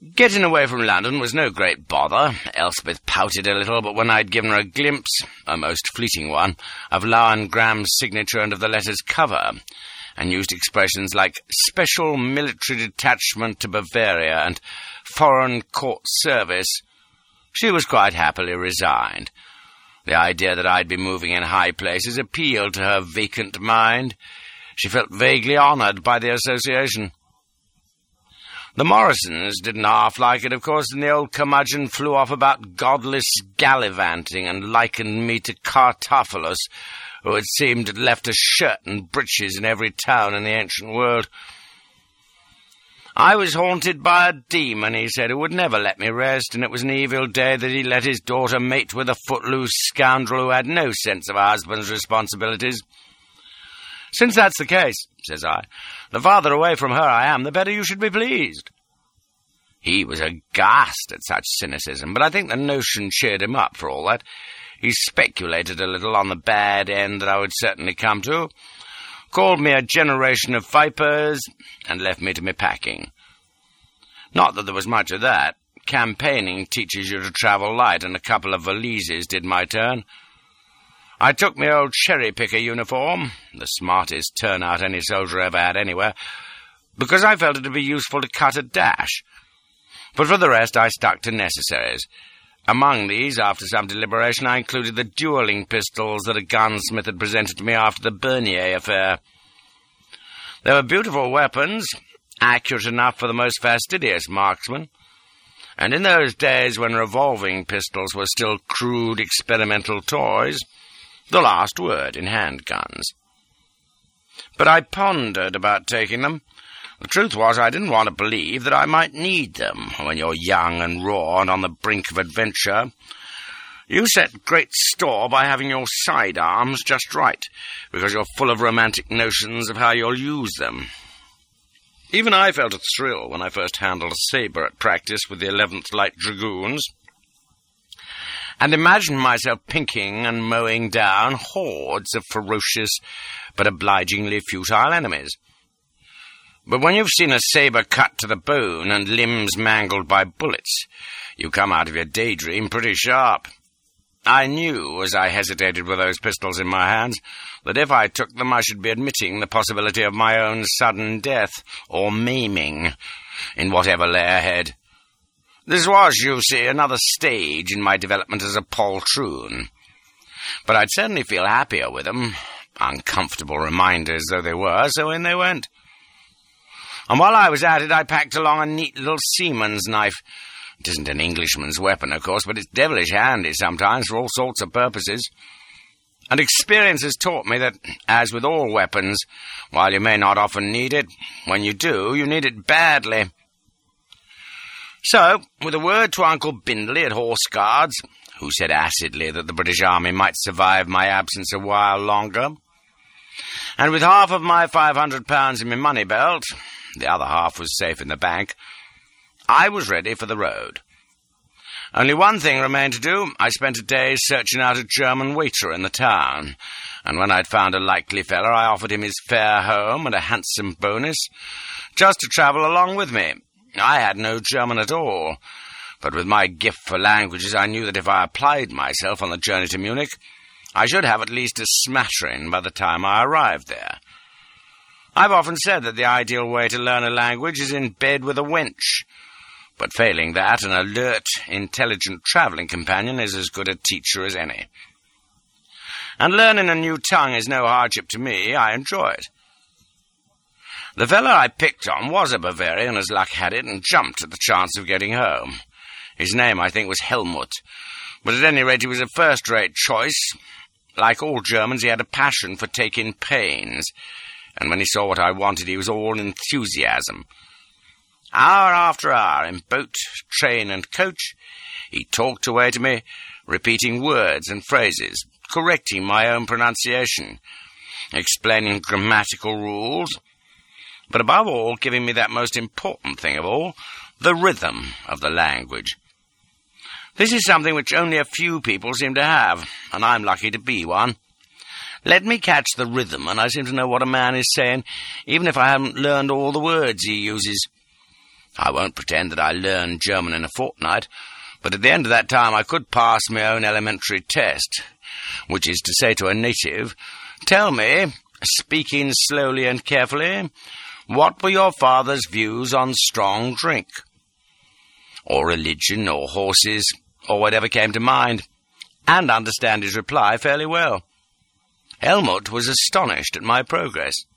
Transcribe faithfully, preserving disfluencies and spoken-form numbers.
Getting away from London was no great bother. Elspeth pouted a little, but when I'd given her a glimpse, a most fleeting one, of Lauengraham's signature and of the letter's cover, and used expressions like special military detachment to Bavaria and foreign court service, she was quite happily resigned. The idea that I'd be moving in high places appealed to her vacant mind. She felt vaguely honoured by the association. The Morrisons didn't half like it, of course, and the old curmudgeon flew off about godless gallivanting and likened me to Cartaphilus, who it seemed had left a shirt and breeches in every town in the ancient world. I was haunted by a demon, he said, who would never let me rest, and it was an evil day that he let his daughter mate with a footloose scoundrel who had no sense of a husband's responsibilities. Since that's the case, says I, the farther away from her I am, the better you should be pleased. He was aghast at such cynicism, but I think the notion cheered him up for all that. He speculated a little on the bad end that I would certainly come to, called me a generation of vipers, and left me to me packing. Not that there was much of that. Campaigning teaches you to travel light, and a couple of valises did my turn. I took my old cherry-picker uniform, the smartest turnout any soldier ever had anywhere, because I felt it to be useful to cut a dash. But for the rest I stuck to necessaries. Among these, after some deliberation, I included the duelling pistols that a gunsmith had presented to me after the Bernier affair. They were beautiful weapons, accurate enough for the most fastidious marksman, and in those days when revolving pistols were still crude experimental toys, the last word in handguns. But I pondered about taking them. The truth was I didn't want to believe that I might need them when you're young and raw and on the brink of adventure. You set great store by having your sidearms just right, because you're full of romantic notions of how you'll use them. Even I felt a thrill when I first handled a sabre at practice with the eleventh Light Dragoons, and imagined myself pinking and mowing down hordes of ferocious but obligingly futile enemies. But when you've seen a sabre cut to the bone and limbs mangled by bullets, you come out of your daydream pretty sharp. I knew, as I hesitated with those pistols in my hands, that if I took them I should be admitting the possibility of my own sudden death, or maiming, in whatever lay ahead. This was, you see, another stage in my development as a poltroon. But I'd certainly feel happier with them, uncomfortable reminders though they were, so in they went. And while I was at it, I packed along a neat little seaman's knife. It isn't an Englishman's weapon, of course, but it's devilish handy sometimes for all sorts of purposes. And experience has taught me that, as with all weapons, while you may not often need it, when you do, you need it badly. So, with a word to Uncle Bindley at Horse Guards, who said acidly that the British Army might survive my absence a while longer, and with half of my five hundred pounds in my money belt, the other half was safe in the bank, I was ready for the road. Only one thing remained to do. I spent a day searching out a German waiter in the town, and when I'd found a likely fellow, I offered him his fare home and a handsome bonus, just to travel along with me. I had no German at all, but with my gift for languages I knew that if I applied myself on the journey to Munich, I should have at least a smattering by the time I arrived there. I've often said that the ideal way to learn a language is in bed with a wench, but failing that, an alert, intelligent travelling companion is as good a teacher as any. And learning a new tongue is no hardship to me. I enjoy it. The fellow I picked on was a Bavarian, as luck had it, and jumped at the chance of getting home. His name, I think, was Helmut, but at any rate he was a first-rate choice. Like all Germans, he had a passion for taking pains, and when he saw what I wanted, he was all enthusiasm. Hour after hour, in boat, train, and coach, he talked away to me, repeating words and phrases, correcting my own pronunciation, explaining grammatical rules, but above all, giving me that most important thing of all, the rhythm of the language. This is something which only a few people seem to have, and I'm lucky to be one. Let me catch the rhythm, and I seem to know what a man is saying, even if I haven't learned all the words he uses. I won't pretend that I learned German in a fortnight, but at the end of that time I could pass my own elementary test, which is to say to a native, "Tell me, speaking slowly and carefully, what were your father's views on strong drink?" Or religion, or horses, or whatever came to mind, and understand his reply fairly well. Helmut was astonished at my progress.